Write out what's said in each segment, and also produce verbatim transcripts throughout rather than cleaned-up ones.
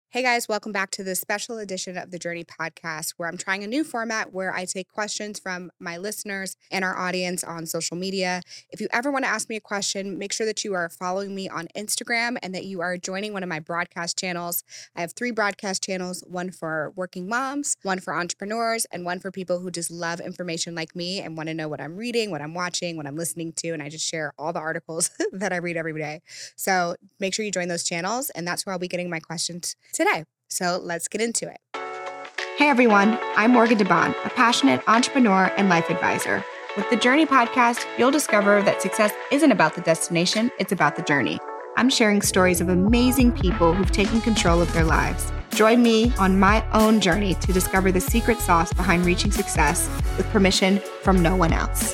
Hey guys, welcome back to this special edition of the Journey podcast, where I'm trying a new format where I take questions from my listeners and our audience on social media. If you ever want to ask me a question, make sure that you are following me on Instagram and that you are joining one of my broadcast channels. I have three broadcast channels, one for working moms, one for entrepreneurs, and one for people who just love information like me and want to know what I'm reading, what I'm watching, what I'm listening to, and I just share all the articles that I read every day. So make sure you join those channels, and that's where I'll be getting my questions today. So let's get into it. Hey everyone, I'm Morgan DeBon, a passionate entrepreneur and life advisor. With the Journey podcast, you'll discover that success isn't about the destination, it's about the journey. I'm sharing stories of amazing people who've taken control of their lives. Join me on my own journey to discover the secret sauce behind reaching success with permission from no one else.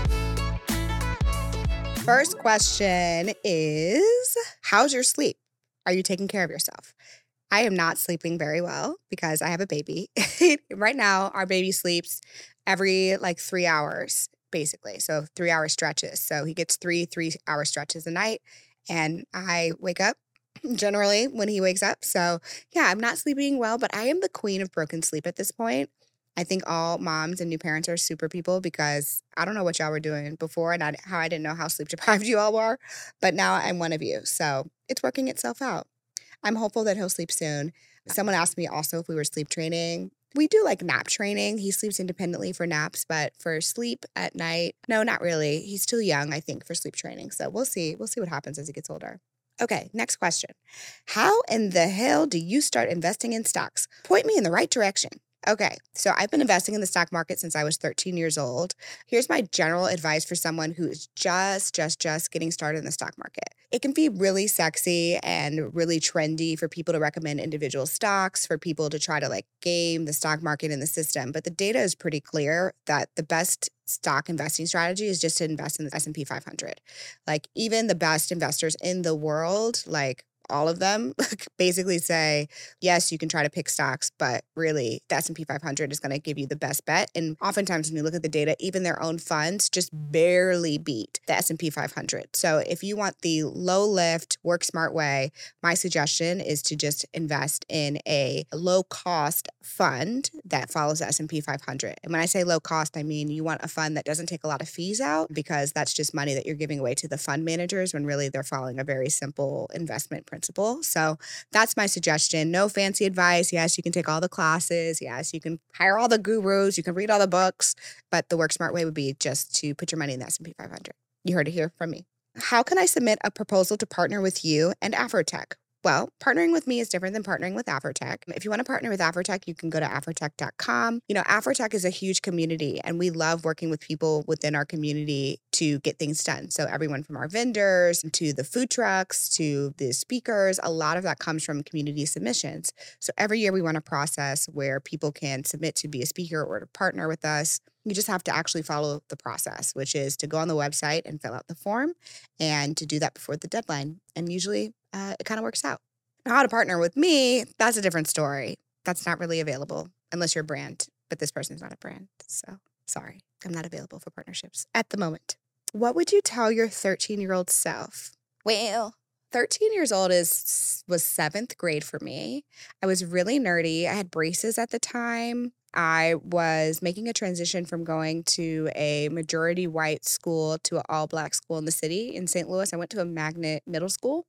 First question is, how's your sleep? Are you taking care of yourself? I am not sleeping very well because I have a baby. Right now, our baby sleeps every like three hours, basically. So three hour stretches. So he gets three three hour stretches a night. And I wake up generally when he wakes up. So yeah, I'm not sleeping well, but I am the queen of broken sleep at this point. I think all moms and new parents are super people because I don't know what y'all were doing before and I, how I didn't know how sleep deprived you all were. But now I'm one of you. So it's working itself out. I'm hopeful that he'll sleep soon. Someone asked me also if we were sleep training. We do like nap training. He sleeps independently for naps, but for sleep at night, no, not really. He's too young, I think, for sleep training. So we'll see. We'll see what happens as he gets older. Okay, next question. How in the hell do you start investing in stocks? Point me in the right direction. Okay, so I've been investing in the stock market since I was thirteen years old. Here's my general advice for someone who is just, just, just getting started in the stock market. It can be really sexy and really trendy for people to recommend individual stocks, for people to try to like game the stock market in the system. But the data is pretty clear that the best stock investing strategy is just to invest in the S and P five hundred. Like even the best investors in the world, like all of them basically say, yes, you can try to pick stocks, but really the S and P five hundred is going to give you the best bet. And oftentimes when you look at the data, even their own funds just barely beat the S and P five hundred. So if you want the low lift, work smart way, my suggestion is to just invest in a low cost fund that follows the S and P five hundred. And when I say low cost, I mean you want a fund that doesn't take a lot of fees out because that's just money that you're giving away to the fund managers when really they're following a very simple investment principle. So that's my suggestion. No fancy advice. Yes, you can take all the classes. Yes, you can hire all the gurus. You can read all the books. But the work smart way would be just to put your money in the S and P five hundred. You heard it here from me. How can I submit a proposal to partner with you and Afrotech? Well, partnering with me is different than partnering with Afrotech. If you want to partner with Afrotech, you can go to afrotech dot com. You know, Afrotech is a huge community, and we love working with people within our community to get things done. So everyone from our vendors to the food trucks to the speakers, a lot of that comes from community submissions. So every year we run a process where people can submit to be a speaker or to partner with us. You just have to actually follow the process, which is to go on the website and fill out the form and to do that before the deadline. And usually uh, it kind of works out. Now, how to partner with me, that's a different story. That's not really available unless you're a brand, but this person's not a brand. So sorry, I'm not available for partnerships at the moment. What would you tell your thirteen-year-old self? Well, thirteen years old is was seventh grade for me. I was really nerdy. I had braces at the time. I was making a transition from going to a majority white school to an all black school in the city in Saint Louis. I went to a magnet middle school.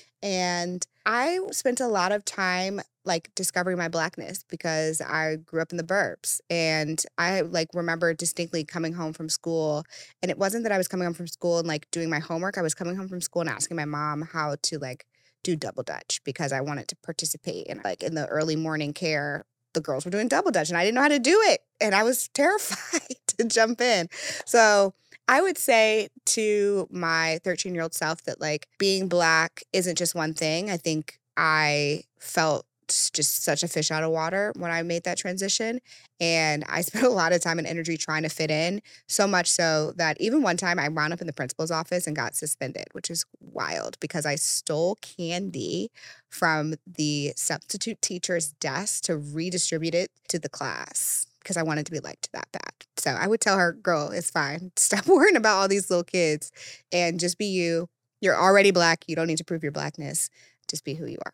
And I spent a lot of time like discovering my blackness because I grew up in the burbs. And I like remember distinctly coming home from school. And it wasn't that I was coming home from school and like doing my homework. I was coming home from school and asking my mom how to like do double dutch because I wanted to participate in like in the early morning care. The girls were doing double dutch and I didn't know how to do it. And I was terrified to jump in. So I would say to my thirteen-year-old self that like being Black isn't just one thing. I think I felt just such a fish out of water when I made that transition. And I spent a lot of time and energy trying to fit in, so much so that even one time I wound up in the principal's office and got suspended, which is wild because I stole candy from the substitute teacher's desk to redistribute it to the class because I wanted to be liked that bad. So I would tell her, girl, it's fine. Stop worrying about all these little kids and just be you. You're already Black. You don't need to prove your Blackness. Just be who you are.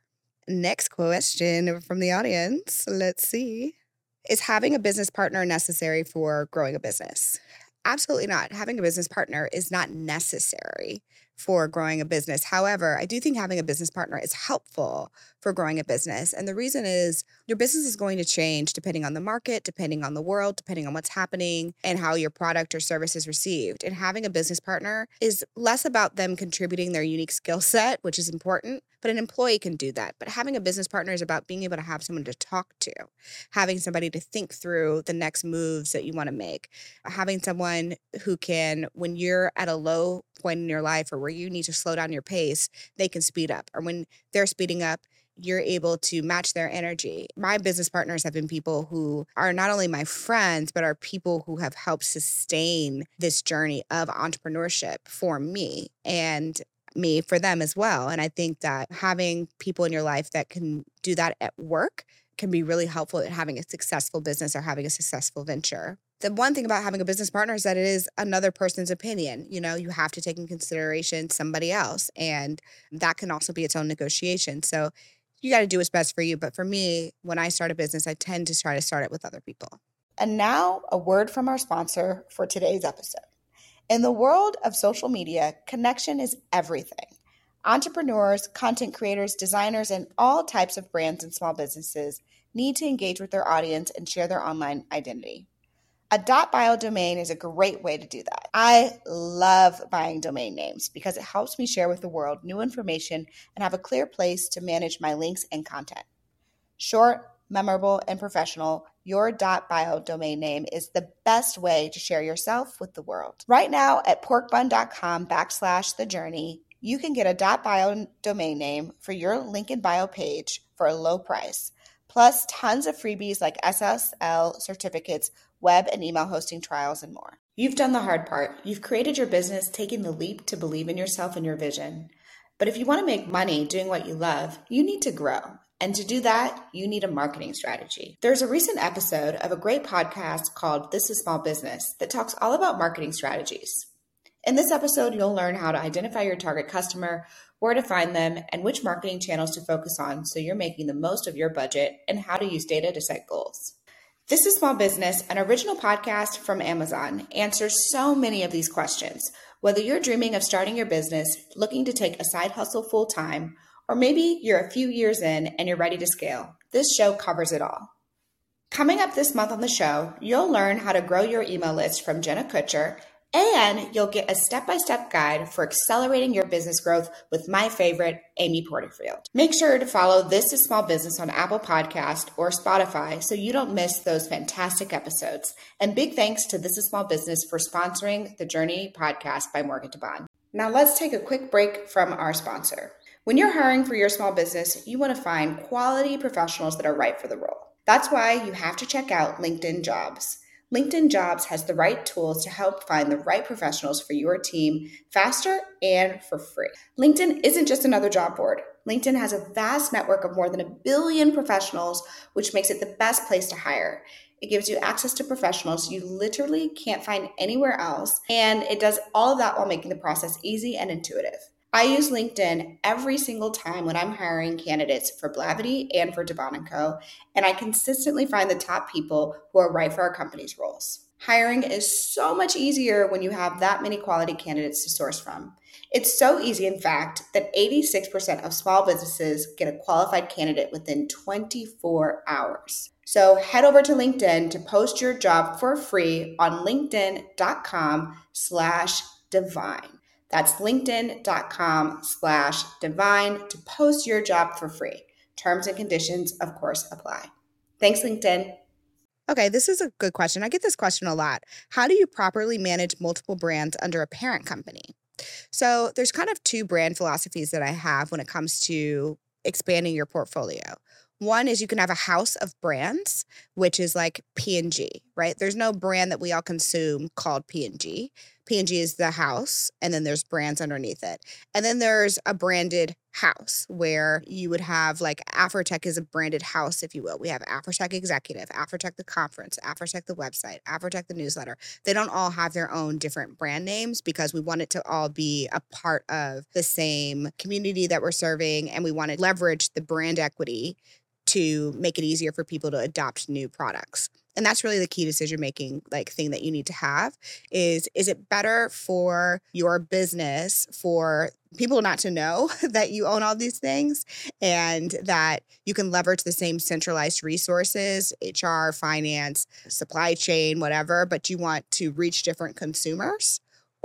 Next question from the audience. Let's see. Is having a business partner necessary for growing a business? Absolutely not. Having a business partner is not necessary for growing a business. However, I do think having a business partner is helpful for growing a business. And the reason is your business is going to change depending on the market, depending on the world, depending on what's happening and how your product or service is received. And having a business partner is less about them contributing their unique skill set, which is important, but an employee can do that. But having a business partner is about being able to have someone to talk to, having somebody to think through the next moves that you want to make, having someone who can, when you're at a low point in your life or where you need to slow down your pace, they can speed up. Or when they're speeding up, you're able to match their energy. My business partners have been people who are not only my friends, but are people who have helped sustain this journey of entrepreneurship for me and me for them as well. And I think that having people in your life that can do that at work can be really helpful in having a successful business or having a successful venture. The one thing about having a business partner is that it is another person's opinion. You know, you have to take in consideration somebody else, and that can also be its own negotiation. So you got to do what's best for you. But for me, when I start a business, I tend to try to start it with other people. And now a word from our sponsor for today's episode. In the world of social media, connection is everything. Entrepreneurs, content creators, designers, and all types of brands and small businesses need to engage with their audience and share their online identity. A .bio domain is a great way to do that. I love buying domain names because it helps me share with the world new information and have a clear place to manage my links and content. Short, memorable, and professional, your .bio domain name is the best way to share yourself with the world. Right now at porkbun.com backslash the journey, you can get a .bio domain name for your link in bio page for a low price, plus tons of freebies like S S L certificates, web and email hosting trials, and more. You've done the hard part. You've created your business, taking the leap to believe in yourself and your vision. But if you want to make money doing what you love, you need to grow. And to do that, you need a marketing strategy. There's a recent episode of a great podcast called This is Small Business that talks all about marketing strategies. In this episode, you'll learn how to identify your target customer, where to find them, and which marketing channels to focus on so you're making the most of your budget, and how to use data to set goals. This is Small Business, an original podcast from Amazon, answers so many of these questions. Whether you're dreaming of starting your business, looking to take a side hustle full-time, or maybe you're a few years in and you're ready to scale, this show covers it all. Coming up this month on the show, you'll learn how to grow your email list from Jenna Kutcher, and you'll get a step-by-step guide for accelerating your business growth with my favorite, Amy Porterfield. Make sure to follow This is Small Business on Apple Podcast or Spotify so you don't miss those fantastic episodes. And big thanks to This is Small Business for sponsoring the Journey podcast by Morgan DeBond. Now let's take a quick break from our sponsor. When you're hiring for your small business, you want to find quality professionals that are right for the role. That's why you have to check out LinkedIn Jobs. LinkedIn Jobs has the right tools to help find the right professionals for your team faster and for free. LinkedIn isn't just another job board. LinkedIn has a vast network of more than a billion professionals, which makes it the best place to hire. It gives you access to professionals you literally can't find anywhere else, and it does all of that while making the process easy and intuitive. I use LinkedIn every single time when I'm hiring candidates for Blavity and for DeBond and Co., and I consistently find the top people who are right for our company's roles. Hiring is so much easier when you have that many quality candidates to source from. It's so easy, in fact, that eighty-six percent of small businesses get a qualified candidate within twenty-four hours. So head over to LinkedIn to post your job for free on linkedin.com slash divine. That's linkedin.com slash divine to post your job for free. Terms and conditions, of course, apply. Thanks, LinkedIn. Okay, this is a good question. I get this question a lot. How do you properly manage multiple brands under a parent company? So there's kind of two brand philosophies that I have when it comes to expanding your portfolio. One is you can have a house of brands, which is like P and G, right? There's no brand that we all consume called P and G. P and G is the house, and then there's brands underneath it. And then there's a branded house where you would have like Afrotech is a branded house, if you will. We have Afrotech Executive, Afrotech the conference, Afrotech the website, Afrotech the newsletter. They don't all have their own different brand names because we want it to all be a part of the same community that we're serving, and we want to leverage the brand equity to make it easier for people to adopt new products. And that's really the key decision making like thing that you need to have is is it better for your business for people not to know that you own all these things and that you can leverage the same centralized resources, H R, finance, supply chain, whatever, but you want to reach different consumers?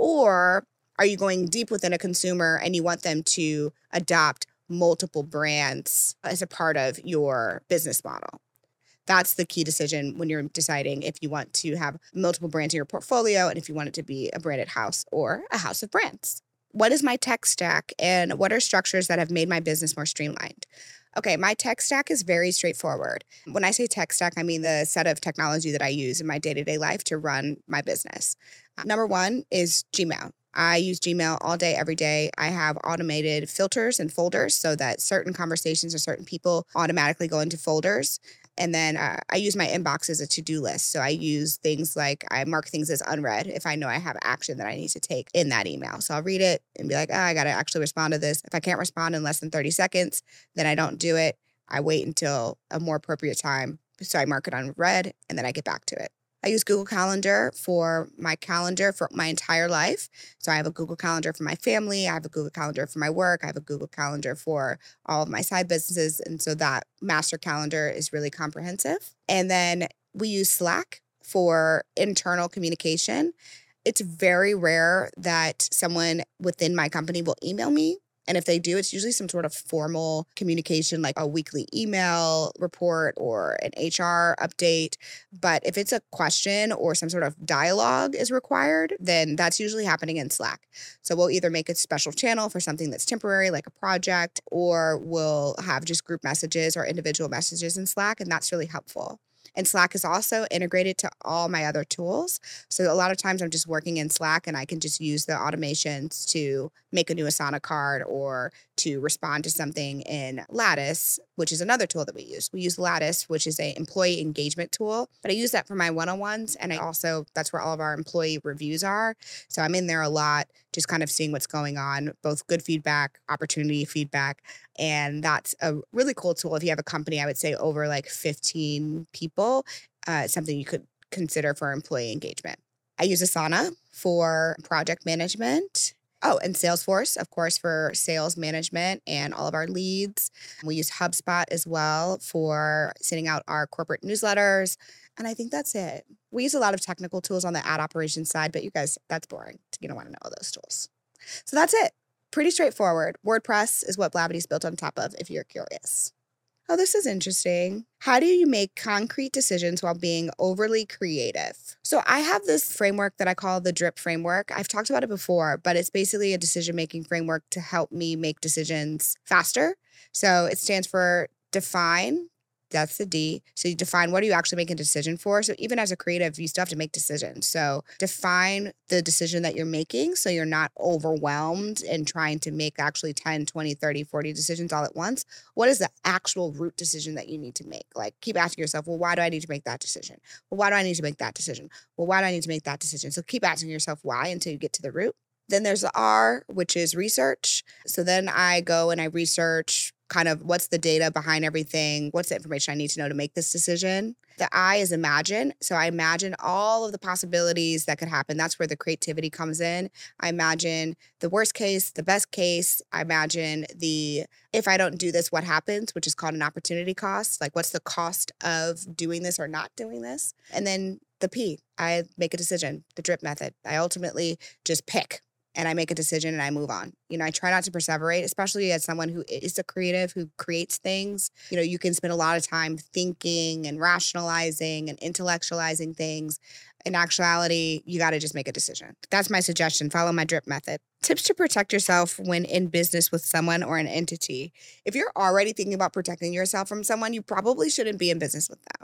Or are you going deep within a consumer and you want them to adopt multiple brands as a part of your business model? That's the key decision when you're deciding if you want to have multiple brands in your portfolio and if you want it to be a branded house or a house of brands. What is my tech stack and what are structures that have made my business more streamlined? Okay, my tech stack is very straightforward. When I say tech stack, I mean the set of technology that I use in my day-to-day life to run my business. Uh, number one is Gmail. I use Gmail all day, every day. I have automated filters and folders so that certain conversations or certain people automatically go into folders. And then uh, I use my inbox as a to-do list. So I use things like I mark things as unread if I know I have action that I need to take in that email. So I'll read it and be like, oh, I got to actually respond to this. If I can't respond in less than thirty seconds, then I don't do it. I wait until a more appropriate time. So I mark it unread and then I get back to it. I use Google Calendar for my calendar for my entire life. So I have a Google Calendar for my family. I have a Google Calendar for my work. I have a Google Calendar for all of my side businesses. And so that master calendar is really comprehensive. And then we use Slack for internal communication. It's very rare that someone within my company will email me. And if they do, it's usually some sort of formal communication, like a weekly email report or an H R update. But if it's a question or some sort of dialogue is required, then that's usually happening in Slack. So we'll either make a special channel for something that's temporary, like a project, or we'll have just group messages or individual messages in Slack. And that's really helpful. And Slack is also integrated to all my other tools. So a lot of times I'm just working in Slack and I can just use the automations to make a new Asana card or to respond to something in Lattice, which is another tool that we use. We use Lattice, which is an employee engagement tool, but I use that for my one-on-ones. And I also, that's where all of our employee reviews are. So I'm in there a lot, just kind of seeing what's going on, both good feedback, opportunity feedback. And that's a really cool tool. If you have a company, I would say over like fifteen people, uh, it's something you could consider for employee engagement. I use Asana for project management. Oh, and Salesforce, of course, for sales management and all of our leads. We use HubSpot as well for sending out our corporate newsletters. And I think that's it. We use a lot of technical tools on the ad operations side, but you guys, that's boring. You don't want to know all those tools. So that's it. Pretty straightforward. WordPress is what Blavity's built on top of, if you're curious. Oh, this is interesting. How do you make concrete decisions while being overly creative? So I have this framework that I call the DRIP framework. I've talked about it before, but it's basically a decision-making framework to help me make decisions faster. So it stands for define. That's the D. So you define what are you actually making a decision for. So even as a creative, you still have to make decisions. So define the decision that you're making so you're not overwhelmed and trying to make actually ten, twenty, thirty, forty decisions all at once. What is the actual root decision that you need to make? Like keep asking yourself, well, why do I need to make that decision? Well, why do I need to make that decision? Well, why do I need to make that decision? So keep asking yourself why until you get to the root. Then there's the R, which is research. So then I go and I research kind of what's the data behind everything, what's the information I need to know to make this decision. The I is imagine. So I imagine all of the possibilities that could happen. That's where the creativity comes in. I imagine the worst case, the best case. I imagine the, if I don't do this, what happens, which is called an opportunity cost. Like what's the cost of doing this or not doing this? And then the P, I make a decision, the DRIP method. I ultimately just pick. And I make a decision and I move on. You know, I try not to perseverate, especially as someone who is a creative, who creates things. You know, you can spend a lot of time thinking and rationalizing and intellectualizing things. In actuality, you got to just make a decision. That's my suggestion. Follow my DRIP method. Tips to protect yourself when in business with someone or an entity. If you're already thinking about protecting yourself from someone, you probably shouldn't be in business with them.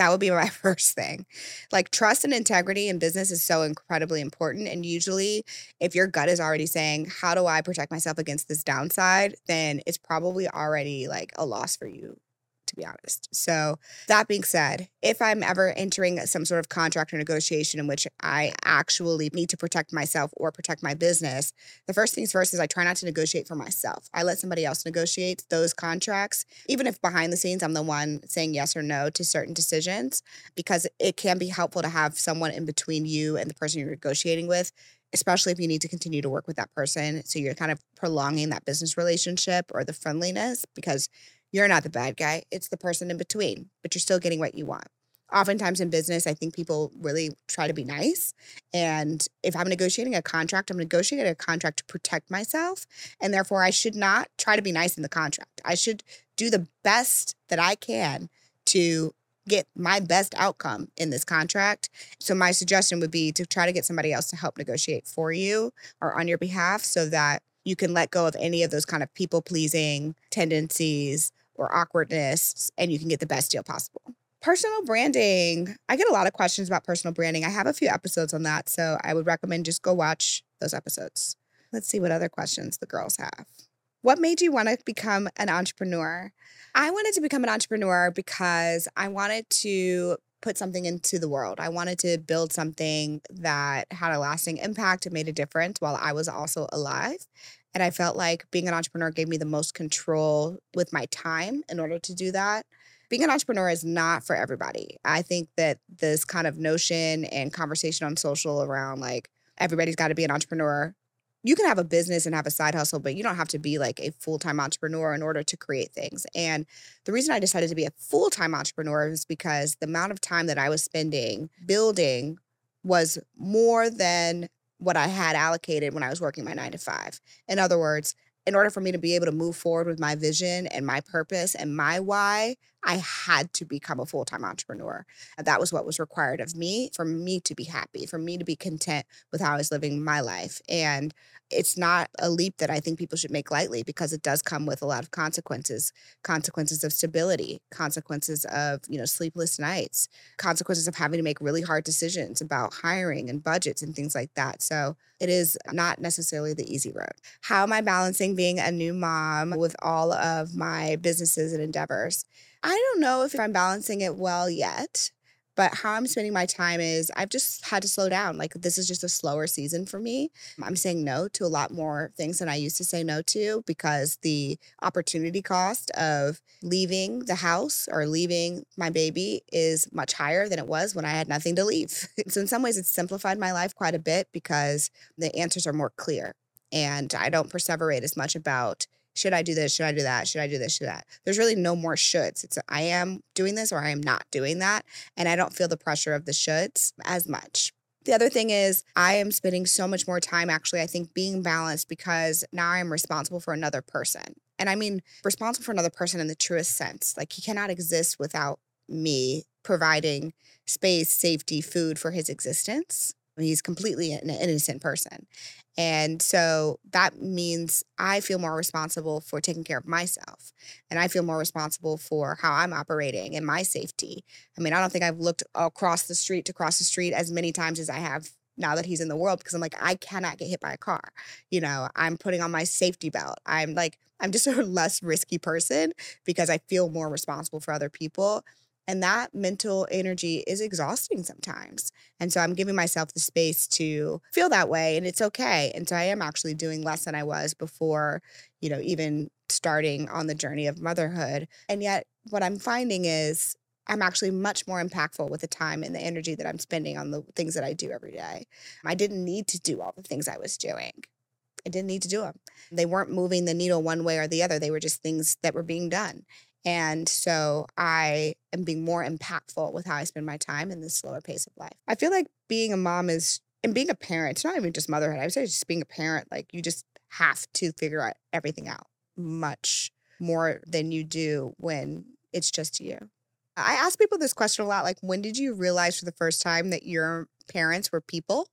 That would be my first thing. Like trust and integrity in business is so incredibly important. And usually, if your gut is already saying, how do I protect myself against this downside? Then it's probably already like a loss for you, to be honest. So, that being said, if I'm ever entering some sort of contract or negotiation in which I actually need to protect myself or protect my business, the first things first is I try not to negotiate for myself. I let somebody else negotiate those contracts, even if behind the scenes I'm the one saying yes or no to certain decisions, because it can be helpful to have someone in between you and the person you're negotiating with, especially if you need to continue to work with that person. So you're kind of prolonging that business relationship or the friendliness because you're not the bad guy. It's the person in between, but you're still getting what you want. Oftentimes in business, I think people really try to be nice. And if I'm negotiating a contract, I'm negotiating a contract to protect myself. And therefore, I should not try to be nice in the contract. I should do the best that I can to get my best outcome in this contract. So my suggestion would be to try to get somebody else to help negotiate for you or on your behalf so that you can let go of any of those kind of people-pleasing tendencies or awkwardness, and you can get the best deal possible. Personal branding. I get a lot of questions about personal branding. I have a few episodes on that, so I would recommend just go watch those episodes. Let's see what other questions the girls have. What made you want to become an entrepreneur? I wanted to become an entrepreneur because I wanted to put something into the world. I wanted to build something that had a lasting impact and made a difference while I was also alive. And I felt like being an entrepreneur gave me the most control with my time in order to do that. Being an entrepreneur is not for everybody. I think that this kind of notion and conversation on social around like everybody's got to be an entrepreneur. You can have a business and have a side hustle, but you don't have to be like a full-time entrepreneur in order to create things. And the reason I decided to be a full-time entrepreneur is because the amount of time that I was spending building was more than what I had allocated when I was working my nine to five. In other words, in order for me to be able to move forward with my vision and my purpose and my why, I had to become a full-time entrepreneur. And that was what was required of me for me to be happy, for me to be content with how I was living my life. And it's not a leap that I think people should make lightly because it does come with a lot of consequences, consequences of stability, consequences of, you know, sleepless nights, consequences of having to make really hard decisions about hiring and budgets and things like that. So it is not necessarily the easy road. How am I balancing being a new mom with all of my businesses and endeavors? I don't know if I'm balancing it well yet, but how I'm spending my time is I've just had to slow down. Like this is just a slower season for me. I'm saying no to a lot more things than I used to say no to because the opportunity cost of leaving the house or leaving my baby is much higher than it was when I had nothing to leave. So in some ways it's simplified my life quite a bit because the answers are more clear and I don't perseverate as much about should I do this? Should I do that? Should I do this? Should that? There's really no more shoulds. It's a, I am doing this or I am not doing that. And I don't feel the pressure of the shoulds as much. The other thing is I am spending so much more time actually, I think, being balanced because now I'm responsible for another person. And I mean responsible for another person in the truest sense. Like he cannot exist without me providing space, safety, food for his existence. He's completely an innocent person. And so that means I feel more responsible for taking care of myself. And I feel more responsible for how I'm operating and my safety. I mean, I don't think I've looked across the street to cross the street as many times as I have now that he's in the world because I'm like, I cannot get hit by a car. You know, I'm putting on my safety belt. I'm like, I'm just a less risky person because I feel more responsible for other people. And that mental energy is exhausting sometimes. And so I'm giving myself the space to feel that way and it's okay. And so I am actually doing less than I was before, you know, even starting on the journey of motherhood. And yet what I'm finding is I'm actually much more impactful with the time and the energy that I'm spending on the things that I do every day. I didn't need to do all the things I was doing. I didn't need to do them. They weren't moving the needle one way or the other. They were just things that were being done. And so I am being more impactful with how I spend my time in this slower pace of life. I feel like being a mom is, and being a parent, it's not even just motherhood. I would say just being a parent, like you just have to figure out everything out much more than you do when it's just you. I ask people this question a lot, like when did you realize for the first time that your parents were people?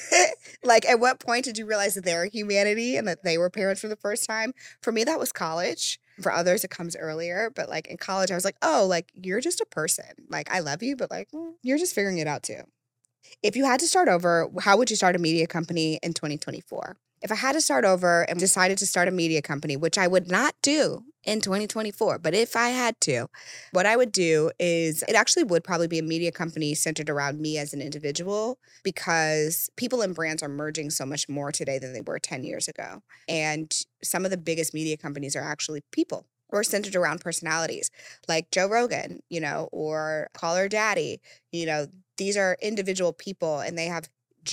Like at what point did you realize that they're humanity and that they were parents for the first time? For me, that was college. For others, it comes earlier. But like in college, I was like, oh, like you're just a person. Like I love you, but like mm, you're just figuring it out too. If you had to start over, how would you start a media company in twenty twenty-four? If I had to start over and decided to start a media company, which I would not do in twenty twenty-four, but if I had to, what I would do is it actually would probably be a media company centered around me as an individual, because people and brands are merging so much more today than they were ten years ago. And some of the biggest media companies are actually people or centered around personalities like Joe Rogan, you know, or Call Her Daddy. You know, these are individual people and they have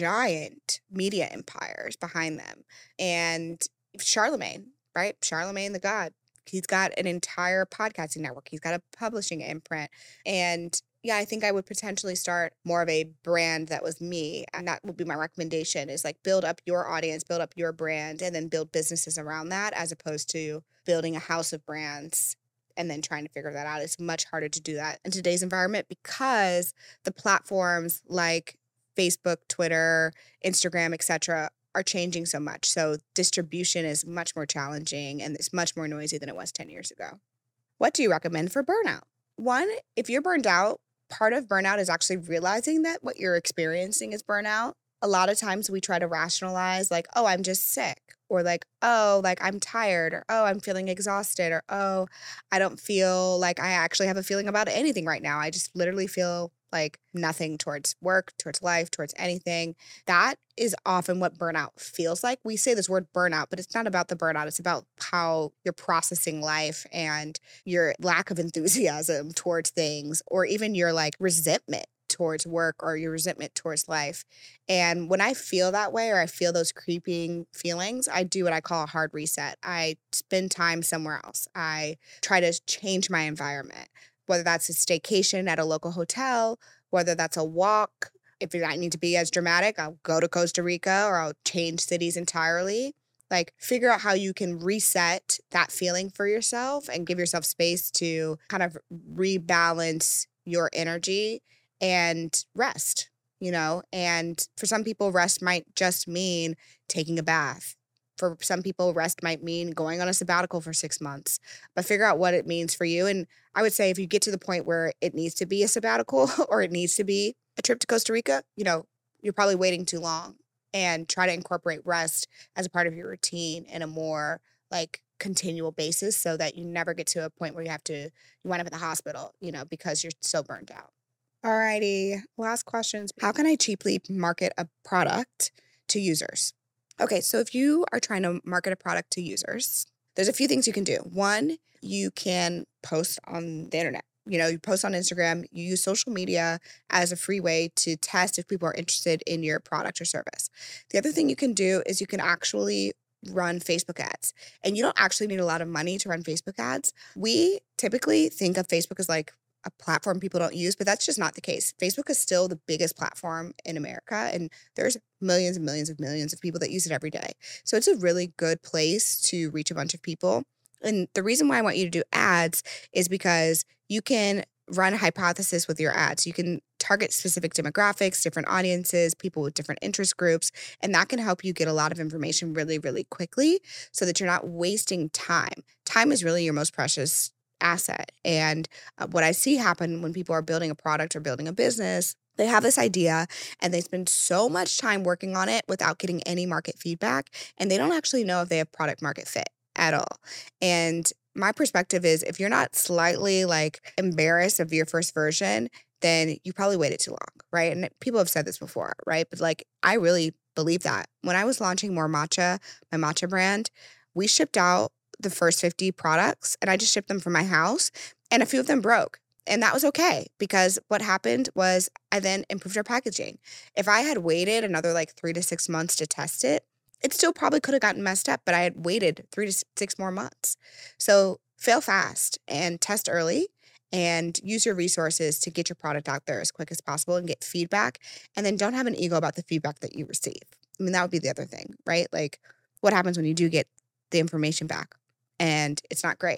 giant media empires behind them. And Charlemagne, right? Charlemagne the God. He's got an entire podcasting network. He's got a publishing imprint. And yeah, I think I would potentially start more of a brand that was me. And that would be my recommendation, is like build up your audience, build up your brand, and then build businesses around that, as opposed to building a house of brands and then trying to figure that out. It's much harder to do that in today's environment because the platforms like Facebook, Twitter, Instagram, et cetera, are changing so much. So distribution is much more challenging and it's much more noisy than it was ten years ago. What do you recommend for burnout? One, if you're burned out, part of burnout is actually realizing that what you're experiencing is burnout. A lot of times we try to rationalize like, oh, I'm just sick, or like, oh, like I'm tired, or oh, I'm feeling exhausted, or oh, I don't feel like I actually have a feeling about anything right now. I just literally feel like nothing towards work, towards life, towards anything. That is often what burnout feels like. We say this word burnout, but it's not about the burnout. It's about how you're processing life and your lack of enthusiasm towards things, or even your like resentment towards work or your resentment towards life. And when I feel that way, or I feel those creeping feelings, I do what I call a hard reset. I spend time somewhere else. I try to change my environment, whether that's a staycation at a local hotel, whether that's a walk. If I need to be as dramatic, I'll go to Costa Rica or I'll change cities entirely. Like figure out how you can reset that feeling for yourself and give yourself space to kind of rebalance your energy and rest, you know? And for some people, rest might just mean taking a bath. For some people, rest might mean going on a sabbatical for six months, but figure out what it means for you. And I would say if you get to the point where it needs to be a sabbatical or it needs to be a trip to Costa Rica, you know, you're probably waiting too long, and try to incorporate rest as a part of your routine in a more like continual basis so that you never get to a point where you have to, you wind up in the hospital, you know, because you're so burned out. Alrighty, last questions. How can I cheaply market a product to users? Okay, so if you are trying to market a product to users, there's a few things you can do. One, you can post on the internet. You know, you post on Instagram, you use social media as a free way to test if people are interested in your product or service. The other thing you can do is you can actually run Facebook ads. And you don't actually need a lot of money to run Facebook ads. We typically think of Facebook as like a platform people don't use, but that's just not the case. Facebook is still the biggest platform in America, and there's millions and millions of millions of people that use it every day. So it's a really good place to reach a bunch of people. And the reason why I want you to do ads is because you can run a hypothesis with your ads. You can target specific demographics, different audiences, people with different interest groups, and that can help you get a lot of information really, really quickly so that you're not wasting time. Time is really your most precious asset. And uh, what I see happen when people are building a product or building a business, they have this idea and they spend so much time working on it without getting any market feedback, and they don't actually know if they have product market fit at all. And my perspective is if you're not slightly like embarrassed of your first version, then you probably waited too long, right? And people have said this before, right? But like, I really believe that. When I was launching More Matcha, my matcha brand, we shipped out the first fifty products and I just shipped them from my house, and a few of them broke. And that was okay, because what happened was I then improved our packaging. If I had waited another like three to six months to test it, it still probably could have gotten messed up, but I had waited three to six more months. So fail fast and test early and use your resources to get your product out there as quick as possible and get feedback. And then don't have an ego about the feedback that you receive. I mean, that would be the other thing, right? Like, what happens when you do get the information back and it's not great?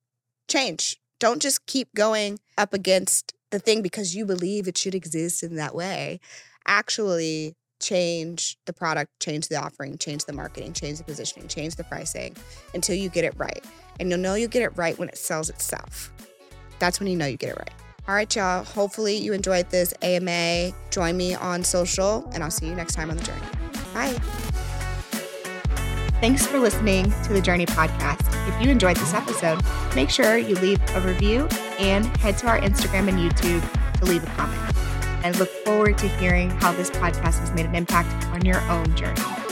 Change. Don't just keep going up against the thing because you believe it should exist in that way. Actually change the product, change the offering, change the marketing, change the positioning, change the pricing until you get it right. And you'll know you get it right when it sells itself. That's when you know you get it right. All right, y'all. Hopefully you enjoyed this A M A. Join me on social, and I'll see you next time on The Journey. Bye. Thanks for listening to The Journey podcast. If you enjoyed this episode, make sure you leave a review and head to our Instagram and YouTube to leave a comment. I look forward to hearing how this podcast has made an impact on your own journey.